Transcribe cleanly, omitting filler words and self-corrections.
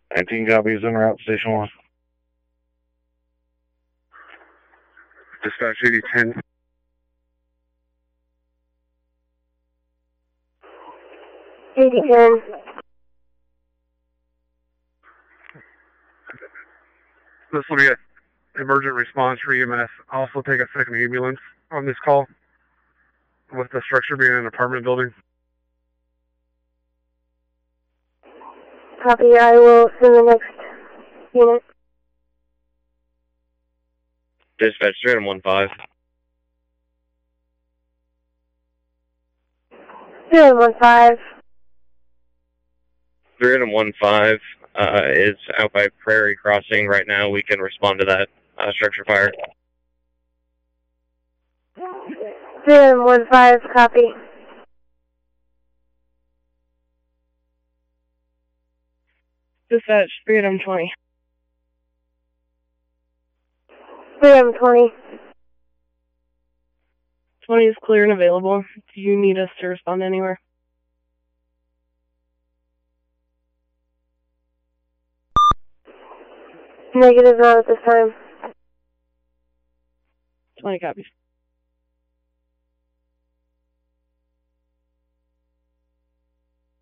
19 copies en route, station 1. Dispatch 8010. This will be an emergent response for EMS. Also take a second ambulance on this call, with the structure being an apartment building. Copy, I will send the next unit. Dispatch 315. 315. 315 is out by Prairie Crossing right now. We can respond to that structure fire. 315, copy. Dispatch 320. 320. 20 is clear and available. Do you need us to respond anywhere? Negative, not at this time. 20 copies.